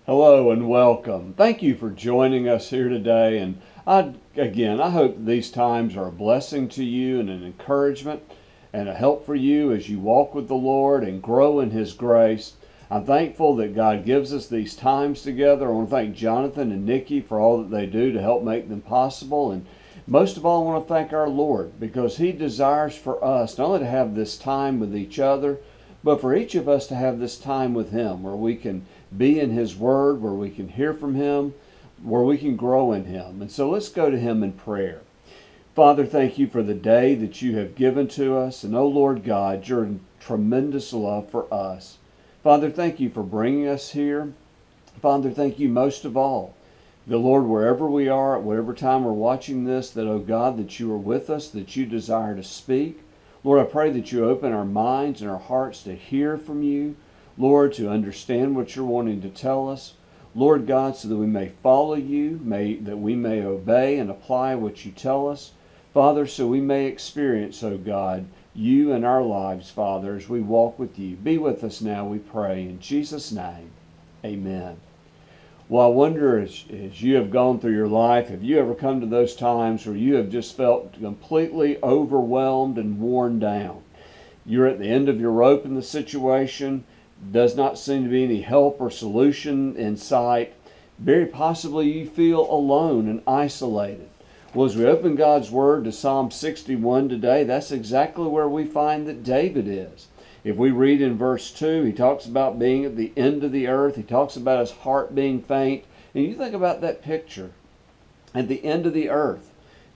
Hello and welcome. Thank you for joining us here today. And I hope these times are a blessing to you and an encouragement and a help for you as you walk with the Lord and grow in His grace. I'm thankful that God gives us these times together. I want to thank Jonathan and Nikki for all that they do to help make them possible. And most of all, I want to thank our Lord because He desires for us not only to have this time with each other, but for each of us to have this time with Him where we can be in His Word, where we can hear from Him, where we can grow in Him. And so let's go to Him in prayer. Father, thank you for the day that you have given to us. And oh Lord God, your tremendous love for us. Father, thank you for bringing us here. Father, thank you most of all, the Lord, wherever we are, at whatever time we're watching this, that, oh God, that you are with us, that you desire to speak. Lord, I pray that you open our minds and our hearts to hear from you. Lord, to understand what you're wanting to tell us. Lord God, so that we may follow you, that we may obey and apply what you tell us. Father, so we may experience, oh God, you in our lives, Father, as we walk with you. Be with us now, we pray. In Jesus' name, amen. Well, I wonder, as you have gone through your life, have you ever come to those times where you have just felt completely overwhelmed and worn down? You're at the end of your rope in the situation. Does not seem to be any help or solution in sight. Very possibly you feel alone and isolated. Well, as we open God's Word to Psalm 61 today, that's exactly where we find that David is. If we read in verse 2, he talks about being at the end of the earth. He talks about his heart being faint. And you think about that picture. At the end of the earth,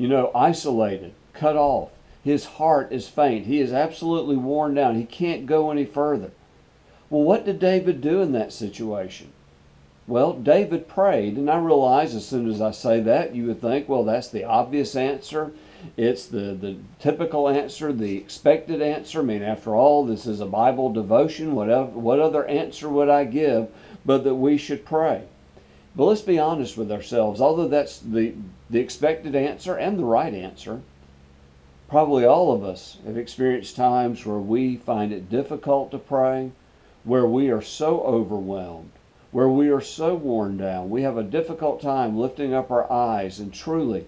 isolated, cut off. His heart is faint. He is absolutely worn down. He can't go any further. Well, what did David do in that situation? Well, David prayed, and I realize as soon as I say that, you would think, well, that's the obvious answer. It's the typical answer, the expected answer. I mean, after all, this is a Bible devotion. What other answer would I give but that we should pray? But let's be honest with ourselves. Although that's the expected answer and the right answer, probably all of us have experienced times where we find it difficult to pray, where we are so overwhelmed, where we are so worn down. We have a difficult time lifting up our eyes and truly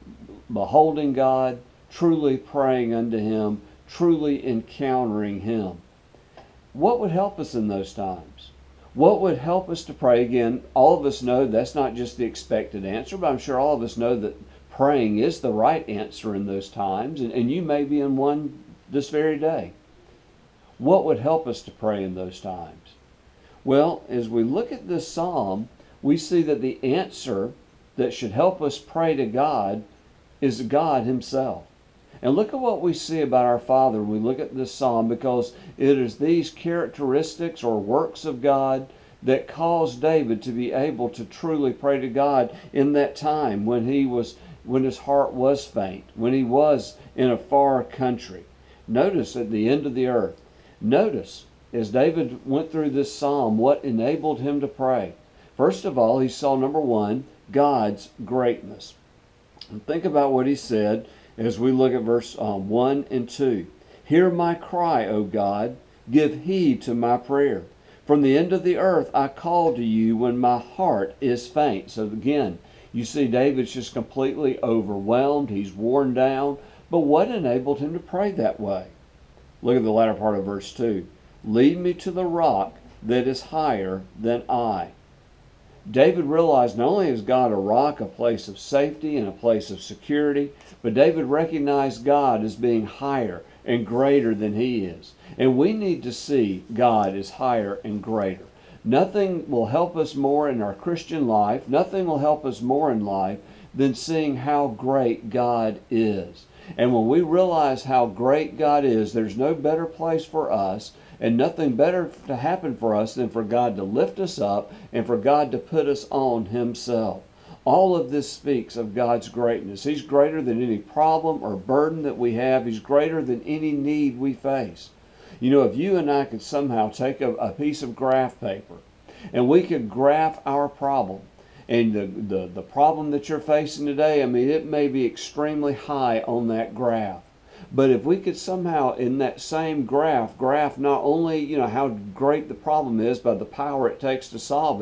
beholding God, truly praying unto Him, truly encountering Him. What would help us in those times? What would help us to pray? Again, all of us know that's not just the expected answer, but I'm sure all of us know that praying is the right answer in those times, and you may be in one this very day. What would help us to pray in those times? Well, as we look at this psalm, we see that the answer that should help us pray to God is God Himself. And look at what we see about our Father when we look at this psalm, because it is these characteristics or works of God that caused David to be able to truly pray to God in that time when his heart was faint, when he was in a far country. Notice at the end of the earth. Notice, as David went through this psalm, what enabled him to pray. First of all, he saw, number one, God's greatness. And think about what he said as we look at verse 1 and 2. Hear my cry, O God. Give heed to my prayer. From the end of the earth I call to you when my heart is faint. So again, you see David's just completely overwhelmed. He's worn down. But what enabled him to pray that way? Look at the latter part of verse 2. Lead me to the rock that is higher than I. David realized not only is God a rock, a place of safety and a place of security, but David recognized God as being higher and greater than he is. And we need to see God as higher and greater. Nothing will help us more in our Christian life, nothing will help us more in life than seeing how great God is. And when we realize how great God is, there's no better place for us and nothing better to happen for us than for God to lift us up and for God to put us on Himself. All of this speaks of God's greatness. He's greater than any problem or burden that we have. He's greater than any need we face. If you and I could somehow take a piece of graph paper and we could graph our problem, and the problem that you're facing today, it may be extremely high on that graph. But if we could somehow in that same graph not only how great the problem is by the power it takes to solve it,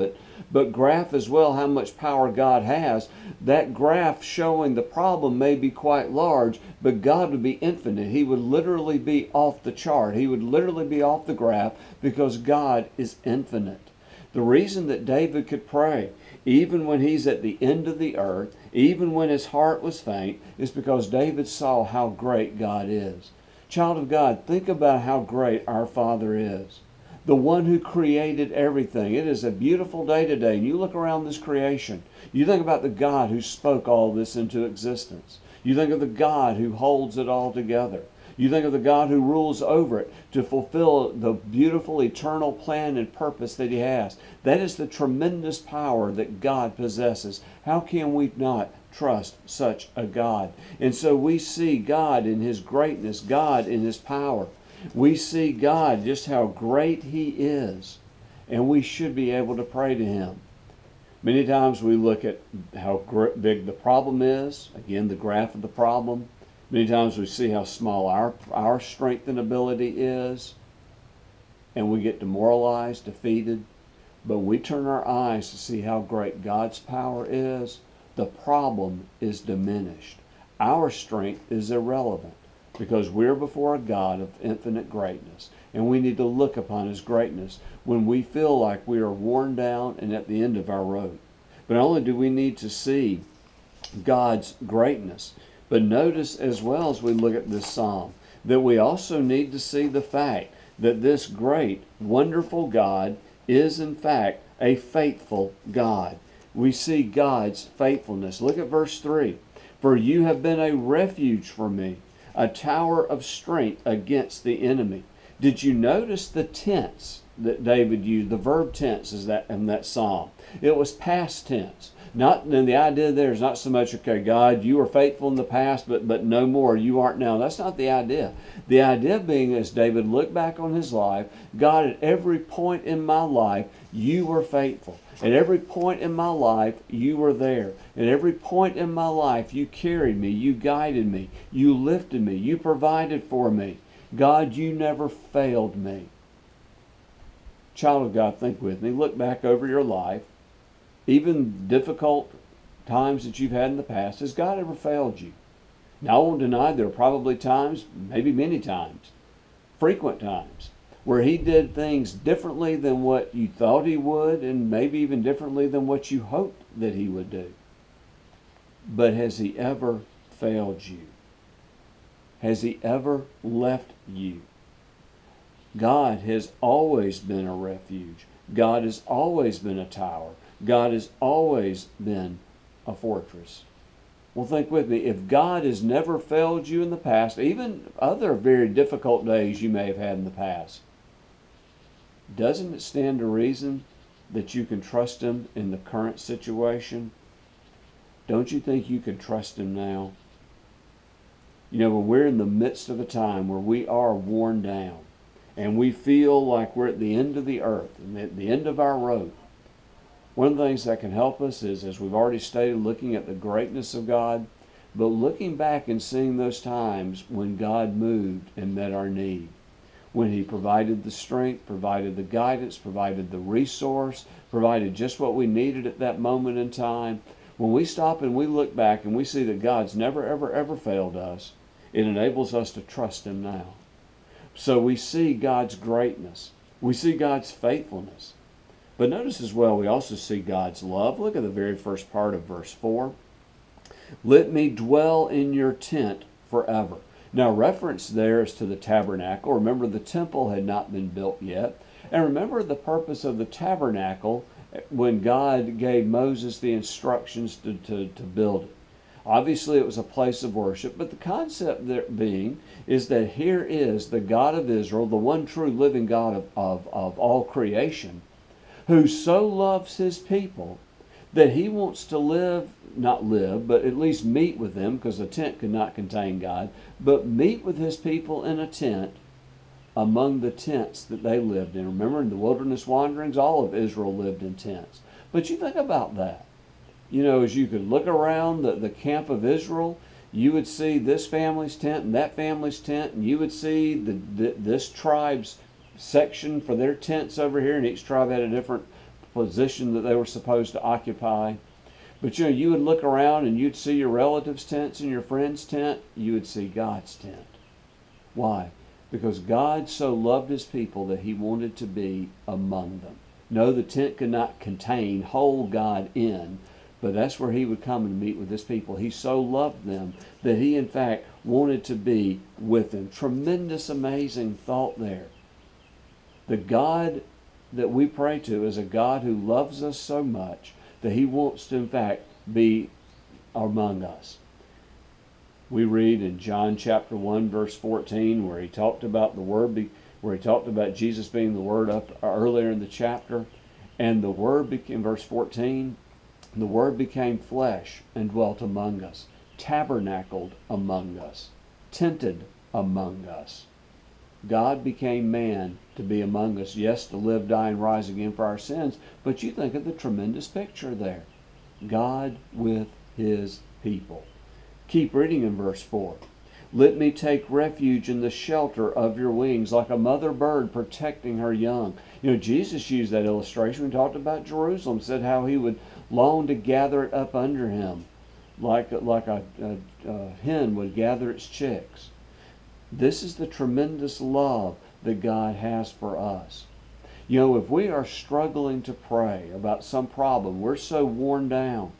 but graph as well how much power God has. That graph showing the problem may be quite large, but God would be infinite. He would literally be off the chart. He would literally be off the graph because God is infinite. The reason that David could pray, even when he's at the end of the earth, even when his heart was faint, is because David saw how great God is. Child of God, think about how great our Father is. The one who created everything. It is a beautiful day today, and you look around this creation. You think about the God who spoke all this into existence. You think of the God who holds it all together. You think of the God who rules over it to fulfill the beautiful eternal plan and purpose that He has. That is the tremendous power that God possesses. How can we not trust such a God? And so we see God in His greatness, God in His power. We see God just how great He is, and we should be able to pray to Him. Many times we look at how big the problem is, again, the graph of the problem. Many times we see how small our strength and ability is, and we get demoralized, defeated. But when we turn our eyes to see how great God's power is, the problem is diminished. Our strength is irrelevant because we're before a God of infinite greatness, and we need to look upon His greatness when we feel like we are worn down and at the end of our rope. But not only do we need to see God's greatness, but notice as well as we look at this psalm that we also need to see the fact that this great, wonderful God is in fact a faithful God. We see God's faithfulness. Look at verse 3. For you have been a refuge for me, a tower of strength against the enemy. Did you notice the tense that David used? The verb tense is that in that psalm. It was past tense. Not, and the idea there is not so much, okay, God, you were faithful in the past, but no more, you aren't now. That's not the idea. The idea being, as David looked back on his life, God, at every point in my life, you were faithful. At every point in my life, you were there. At every point in my life, you carried me, you guided me, you lifted me, you provided for me. God, you never failed me. Child of God, think with me. Look back over your life. Even difficult times that you've had in the past, has God ever failed you? Now, I won't deny there are probably times, maybe many times, frequent times, where He did things differently than what you thought He would, and maybe even differently than what you hoped that He would do. But has He ever failed you? Has He ever left you? God has always been a refuge. God has always been a tower. God has always been a fortress. Well, think with me. If God has never failed you in the past, even other very difficult days you may have had in the past, doesn't it stand to reason that you can trust Him in the current situation? Don't you think you can trust Him now? You know, when we're in the midst of a time where we are worn down and we feel like we're at the end of the earth and at the end of our rope, one of the things that can help us is, as we've already stated, looking at the greatness of God, but looking back and seeing those times when God moved and met our need. When He provided the strength, provided the guidance, provided the resource, provided just what we needed at that moment in time. When we stop and we look back and we see that God's never, ever, ever failed us, it enables us to trust Him now. So we see God's greatness. We see God's faithfulness. But notice as well, we also see God's love. Look at the very first part of verse 4. Let me dwell in your tent forever. Now, reference there is to the tabernacle. Remember, the temple had not been built yet. And remember the purpose of the tabernacle when God gave Moses the instructions to build it. Obviously, it was a place of worship, but the concept there being is that here is the God of Israel, the one true living God of all creation, who so loves His people that He wants to not live, but at least meet with them, because a tent could not contain God, but meet with His people in a tent among the tents that they lived in. Remember, in the wilderness wanderings, all of Israel lived in tents. But you think about that. You know, as you could look around the camp of Israel, you would see this family's tent and that family's tent, and you would see this tribe's section for their tents over here, and each tribe had a different position that they were supposed to occupy. But you would look around and you'd see your relatives' tents and your friends' tent. You would see God's tent. Why? Because God so loved his people that he wanted to be among them. No, the tent could not hold God in, but that's where he would come and meet with his people. He so loved them that he, in fact, wanted to be with them. Tremendous, amazing thought there. The God that we pray to is a God who loves us so much that he wants to, in fact, be among us. We read in John chapter 1, verse 14, where he talked about Jesus being the Word up earlier in the chapter. And the Word became, verse 14, the Word became flesh and dwelt among us, tabernacled among us, tented among us. God became man to be among us. Yes, to live, die, and rise again for our sins. But you think of the tremendous picture there. God with his people. Keep reading in verse 4. Let me take refuge in the shelter of your wings, like a mother bird protecting her young. Jesus used that illustration. We talked about Jerusalem, said how he would long to gather it up under him, like a hen would gather its chicks. This is the tremendous love that God has for us. If we are struggling to pray about some problem, we're so worn down,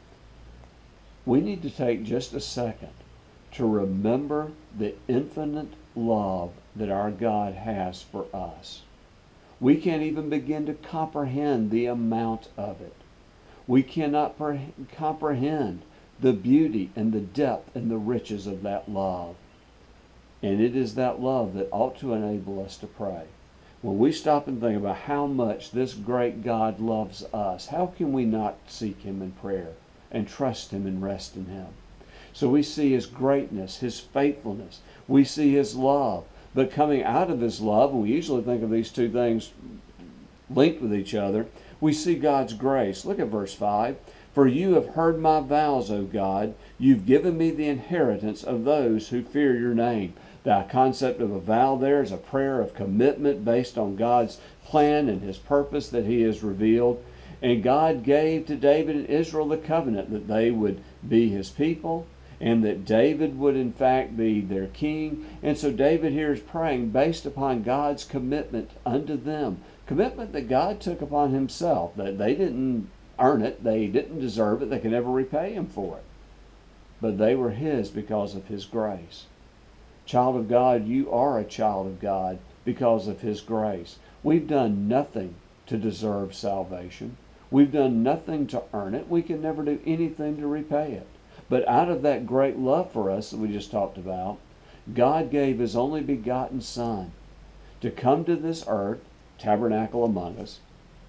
we need to take just a second to remember the infinite love that our God has for us. We can't even begin to comprehend the amount of it. We cannot comprehend the beauty and the depth and the riches of that love. And it is that love that ought to enable us to pray. When we stop and think about how much this great God loves us, how can we not seek him in prayer and trust him and rest in him? So we see his greatness, his faithfulness. We see his love. But coming out of his love, and we usually think of these two things linked with each other, we see God's grace. Look at verse 5. For you have heard my vows, O God. You've given me the inheritance of those who fear your name. The concept of a vow there is a prayer of commitment based on God's plan and his purpose that he has revealed. And God gave to David and Israel the covenant that they would be his people and that David would in fact be their king. And so David here is praying based upon God's commitment unto them. Commitment that God took upon himself, that they didn't earn it, they didn't deserve it, they could never repay him for it. But they were his because of his grace. Child of God, you are a child of God because of his grace. We've done nothing to deserve salvation. We've done nothing to earn it. We can never do anything to repay it. But out of that great love for us that we just talked about, God gave his only begotten Son to come to this earth, tabernacle among us,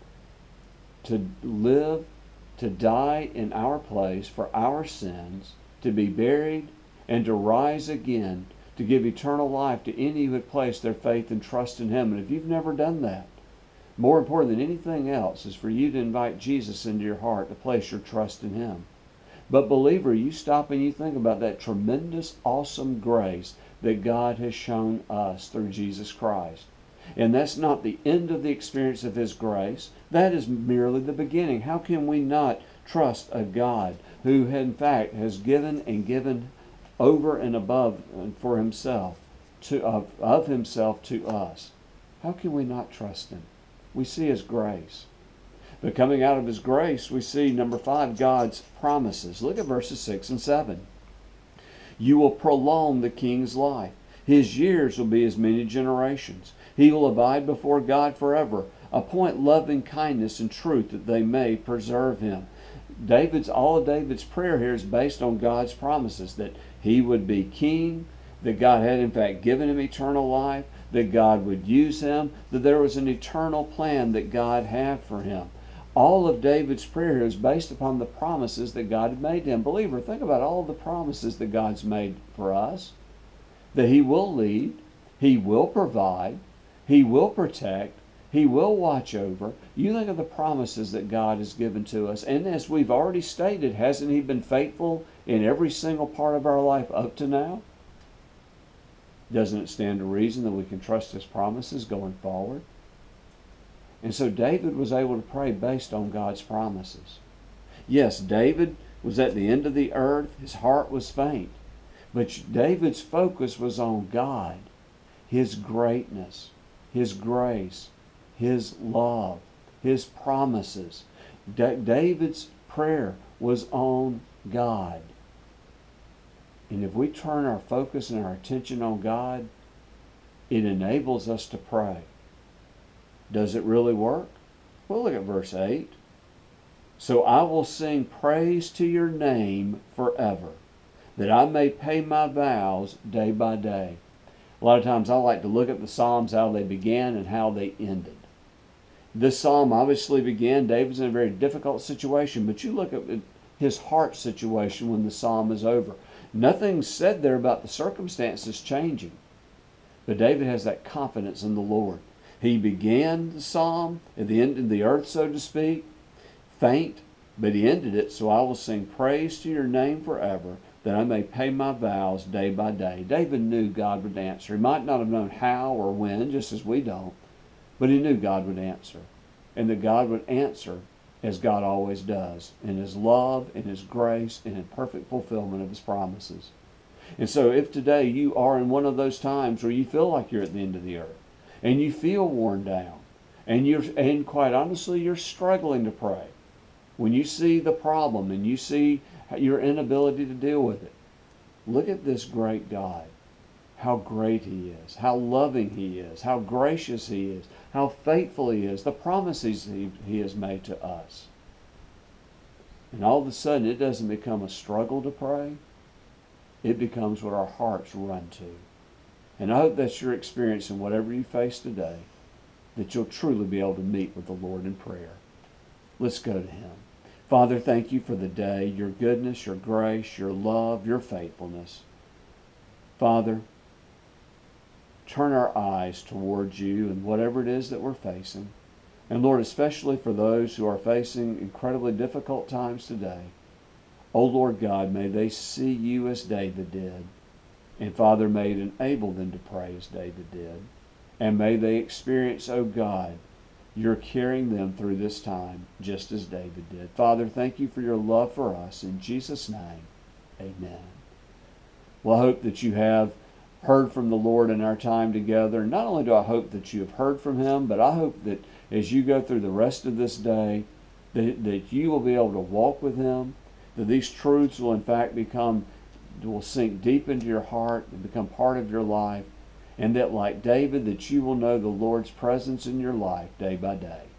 to live, to die in our place for our sins, to be buried, and to rise again, to give eternal life to any who had placed their faith and trust in him. And if you've never done that, more important than anything else is for you to invite Jesus into your heart, to place your trust in him. But believer, you stop and you think about that tremendous, awesome grace that God has shown us through Jesus Christ. And that's not the end of the experience of his grace. That is merely the beginning. How can we not trust a God who in fact has given and given over and above for himself, of himself to us? How can we not trust him? We see his grace. But coming out of his grace, we see, number 5, God's promises. Look at verses 6 and 7. You will prolong the king's life. His years will be as many generations. He will abide before God forever. Appoint loving kindness and truth that they may preserve him. All of David's prayer here is based on God's promises that he would be king, that God had in fact given him eternal life, that God would use him, that there was an eternal plan that God had for him. All of David's prayer here is based upon the promises that God had made to him. Believer, think about all the promises that God's made for us. That he will lead, he will provide, he will protect, he will watch over. You think of the promises that God has given to us. And as we've already stated, hasn't he been faithful in every single part of our life up to now? Doesn't it stand to reason that we can trust his promises going forward? And so David was able to pray based on God's promises. Yes, David was at the end of the earth. His heart was faint. But David's focus was on God, His greatness, His grace, His love, His promises. David's prayer was on God. And if we turn our focus and our attention on God, it enables us to pray. Does it really work? Well, look at verse 8. So I will sing praise to your name forever, that I may pay my vows day by day. A lot of times I like to look at the Psalms, how they began and how they ended. This psalm obviously began, David's in a very difficult situation, but you look at his heart situation when the psalm is over. Nothing's said there about the circumstances changing. But David has that confidence in the Lord. He began the psalm at the end of the earth, so to speak, faint, but he ended it, so I will sing praise to your name forever, that I may pay my vows day by day. David knew God would answer. He might not have known how or when, just as we don't, but he knew God would answer. And that God would answer as God always does, in His love, in His grace, and in perfect fulfillment of His promises. And so if today you are in one of those times where you feel like you're at the end of the earth, and you feel worn down, and quite honestly, you're struggling to pray, when you see the problem and you see your inability to deal with it, look at this great God. How great He is, how loving He is, how gracious He is, how faithful He is, the promises He has made to us. And all of a sudden, it doesn't become a struggle to pray. It becomes what our hearts run to. And I hope that's your experience in whatever you face today, that you'll truly be able to meet with the Lord in prayer. Let's go to Him. Father, thank you for the day, your goodness, your grace, your love, your faithfulness. Father, turn our eyes towards you and whatever it is that we're facing. And Lord, especially for those who are facing incredibly difficult times today, oh Lord God, may they see you as David did. And Father, may it enable them to pray as David did. And may they experience, oh God, you're carrying them through this time just as David did. Father, thank you for your love for us. In Jesus' name, amen. Well, I hope that you have heard from the Lord in our time together. Not only do I hope that you have heard from Him, but I hope that as you go through the rest of this day, that you will be able to walk with Him, that these truths will in fact will sink deep into your heart and become part of your life, and that like David, that you will know the Lord's presence in your life day by day.